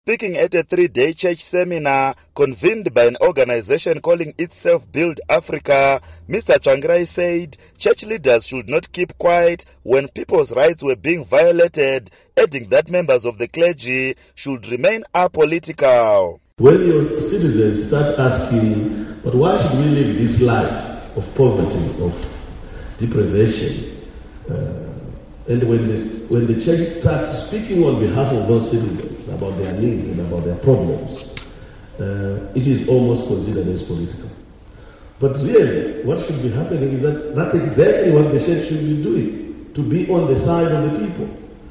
Speaking at a 3-day church seminar convened by an organization calling itself Build Africa, Mr. Tsvangirai said church leaders should not keep quiet when people's rights were being violated, adding that members of the clergy should remain apolitical. When your citizens start asking, but why should we live this life of poverty, of deprivation, and when the church starts speaking on behalf of those citizens about their needs and about their problems, it is almost considered as political. But really, what should be happening is that that's exactly what the church should be doing, to be on the side of the people.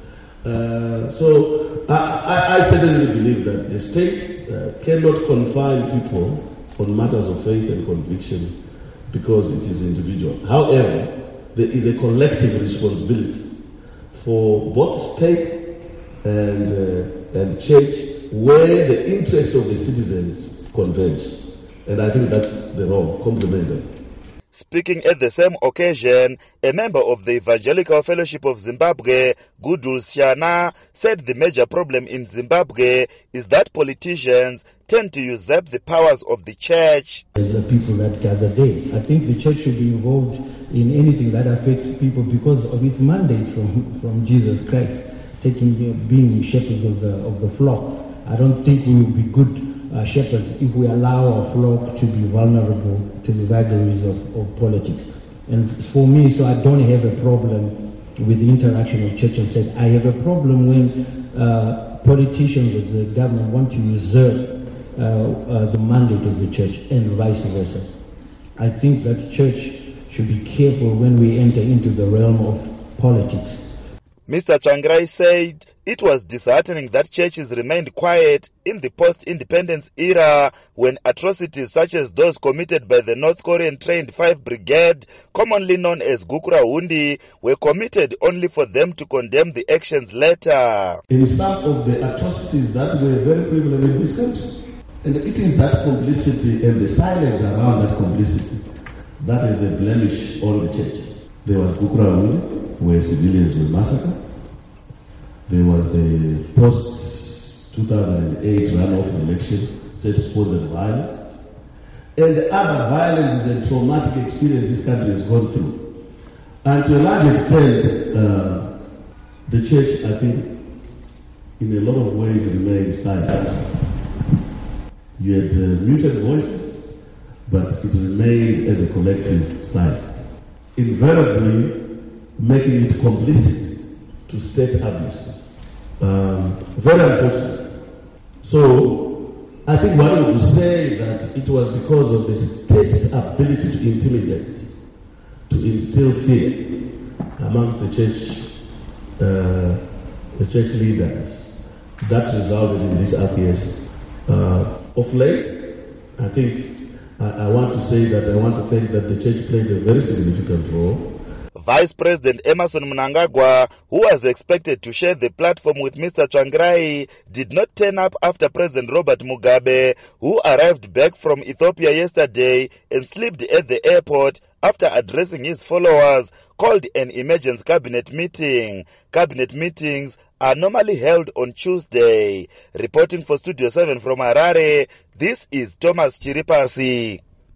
So I certainly believe that the state cannot confine people on matters of faith and conviction because it is individual. However, there is a collective responsibility for both state and church where the interests of the citizens converge. And I think that's the role, complementary. Speaking at the same occasion, a member of the Evangelical Fellowship of Zimbabwe, Gudul Siana, said the major problem in Zimbabwe is that politicians tend to usurp the powers of the church. The people that gather there, I think the church should be involved in anything that affects people because of its mandate from Jesus Christ, being shepherds of the flock. I don't think we will be good shepherds if we allow our flock to be vulnerable to the vagaries of politics. And for me, so I don't have a problem with the interaction of church and state. I have a problem when politicians of the government want to usurp the mandate of the church and vice versa. I think that church should be careful when we enter into the realm of politics. Mr. Tsvangirai said it was disheartening that churches remained quiet in the post-independence era when atrocities such as those committed by the North Korean trained 5 Brigade, commonly known as Gukura Hundi, were committed only for them to condemn the actions later. In some of the atrocities that were very prevalent in this country, and it is that complicity and the silence around that complicity that is a blemish on the church. There was Gukura Hundi, where civilians were massacred. There was the post-2008 runoff election, state-sponsored violence. And the other violence and traumatic experience this country has gone through. And to a large extent, the church, I think, in a lot of ways remained silent. You had muted voices, but it remained as a collective silent, invariably making it complicit to state abuses. Very unfortunate. So, I think one would say that it was because of the state's ability to intimidate, to instill fear amongst the church leaders, that resulted in this acquiescence. Of late, I think I want to say that I want to think that the church played a very significant role. Vice President Emmerson Mnangagwa, who was expected to share the platform with Mr. Tsvangirai, did not turn up after President Robert Mugabe, who arrived back from Ethiopia yesterday and slept at the airport after addressing his followers, called an emergency cabinet meeting. Cabinet meetings are normally held on Tuesday. Reporting for Studio 7 from Harare, this is Thomas Chiripasi.